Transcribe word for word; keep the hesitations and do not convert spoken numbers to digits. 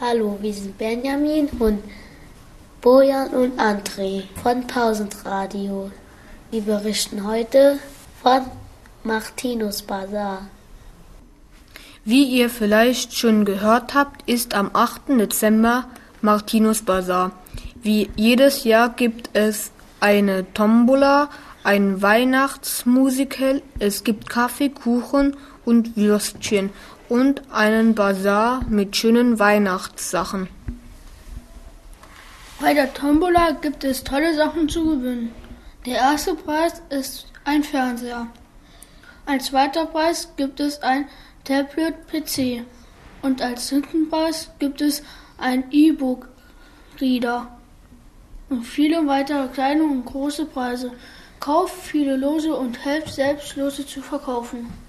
Hallo, wir sind Benjamin und Bojan und André von Pausenradio. Wir berichten heute von Martinus Bazar. Wie ihr vielleicht schon gehört habt, ist am achten Dezember Martinus Bazar. Wie jedes Jahr gibt es eine Tombola, ein Weihnachtsmusical, es gibt Kaffee, Kuchen und Würstchen und einen Bazar mit schönen Weihnachtssachen. Bei der Tombola gibt es tolle Sachen zu gewinnen. Der erste Preis ist ein Fernseher. Als zweiter Preis gibt es ein Tablet-P C. Und als dritten Preis gibt es ein E-Book-Reader. Und viele weitere kleine und große Preise. Kauft viele Lose und helft selbst Lose zu verkaufen.